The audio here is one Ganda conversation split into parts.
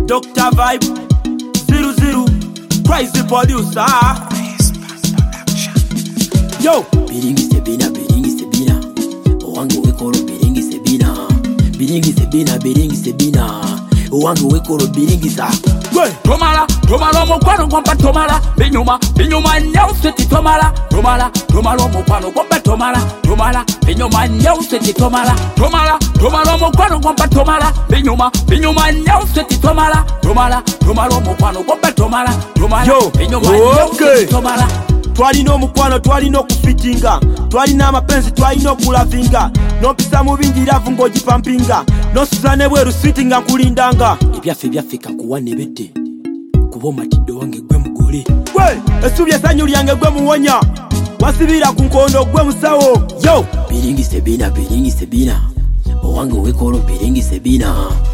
Dr. Vibe 00 Crazy producer. Yo, Biringi sebina Owangu wekoro biringi sebina Biringi sebina Owangu wekoro biringi sa Tomala omukwano gwompa tomala Binyuma nyawuseti tomala Tomala omukwano gwompa tomala Binyuma nyawuseti tomala Tomala omukwano gwompa tomala Binyuma nyawuseti tomala Tomala omukwano gwompa tomala Yo, Binyuma nyawuseti tomala twalina omukwano twalina okufitinga, twalina amapenzi twalina okulavinga, nompisa mu bingi iravu ng'ogipampinga, nosuza ne bweru switi nga nkulindanga. Ebyaffe kankuwa ne bette kuba omatidde wange gwe mugole Gwe essubi essanyu lyange gwe muwonya, wasibira ku nkondo gwe musawo. Yo, Biringi sebina Owangu wekoro biringi sebina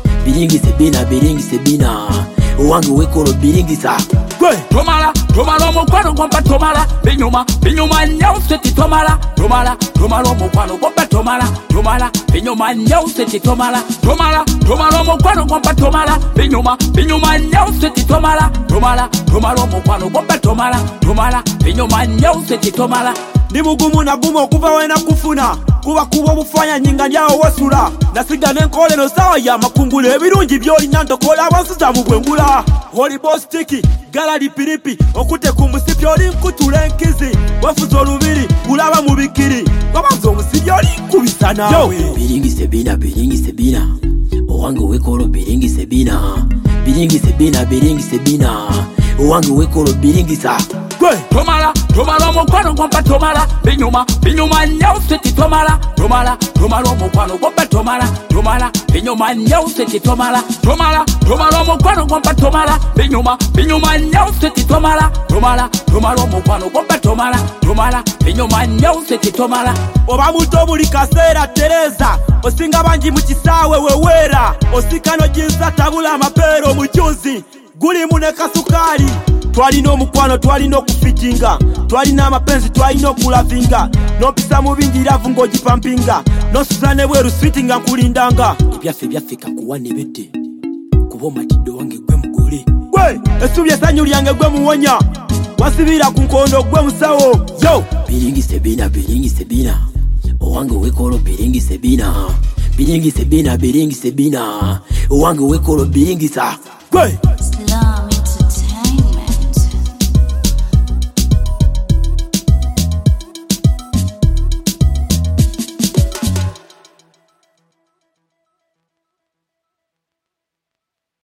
Owangu wekoro biringi sa Tomala omukwano gwompa tomala Binyuma nyawuseti tomala Tomala omukwano gwompa tomala Binyuma nyawuseti tomala Tomala omukwano gwompa tomala Binyuma nyawuseti tomala Tomala omukwano gwompa tomala Binyuma nyawuseti tomala ndi mugumu na gumu okuva wena kufuna, kuba obufanya nyinga ndyawo wasula, nasiga n'enkolero sawa ya makungula, ebirungi byolina ntokola abansuza mu bwengula. Holy boss tiki gala lipiripi okute ku musipi oli nkutula enkizi, wafuza olubiri ulaba mu bikiri, wabanza omusibi oli nkubisa naawe. Biringi sebina Owangu wekoro biringi sebina Owangu wekoro biringi sa Tomala omukwano gwompa tomala Binyuma nyawuseti tomala Tomala omukwano gwompa tomala Binyuma nyawuseti tomala Tomala omukwano gwompa tomala Binyuma nyawuseti tomala Tomala omukwano gwompa tomala Binyuma nyawuseti tomala. Oba muto buli kaseera Tereza, osinga bangi mu kisaawe weweera, osikano jinza tabula amapeero omujuzi gulimu ne kasukali. Twalina omukwano twalina okufitinga, twalina amapenzi twalina okulavinga, nompisa mu bingi iravu ng'ogipampinga, nosuza ne bweru switi nga nkulindanga. Ebyaffe kankuwa ne bette kuba omatidde wange gwe mugole Gwe essubi essanyu lyange gwe muwonya, wasibira ku nkondo gwe musawo. Yo, Biringi sebina Owangu wekoro biringi sebina Owangu wekoro biringi sa gwe